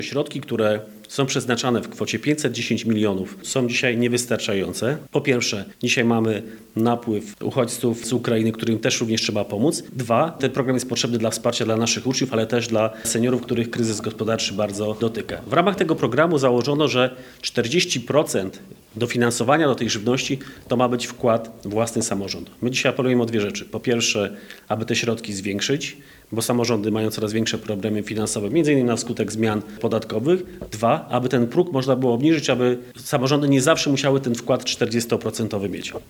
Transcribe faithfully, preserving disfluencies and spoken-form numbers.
Środki, które są przeznaczane w kwocie pięćset dziesięć milionów, są dzisiaj niewystarczające. Po pierwsze, dzisiaj mamy napływ uchodźców z Ukrainy, którym też również trzeba pomóc. Dwa, ten program jest potrzebny dla wsparcia dla naszych uczniów, ale też dla seniorów, których kryzys gospodarczy bardzo dotyka. W ramach tego programu założono, że czterdzieści procent dofinansowania do tej żywności to ma być wkład własny samorządu. My dzisiaj apelujemy o dwie rzeczy. Po pierwsze, aby te środki zwiększyć, bo samorządy mają coraz większe problemy finansowe, między innymi na skutek zmian podatkowych. Dwa, aby ten próg można było obniżyć, aby samorządy nie zawsze musiały ten wkład czterdziestoprocentowy mieć.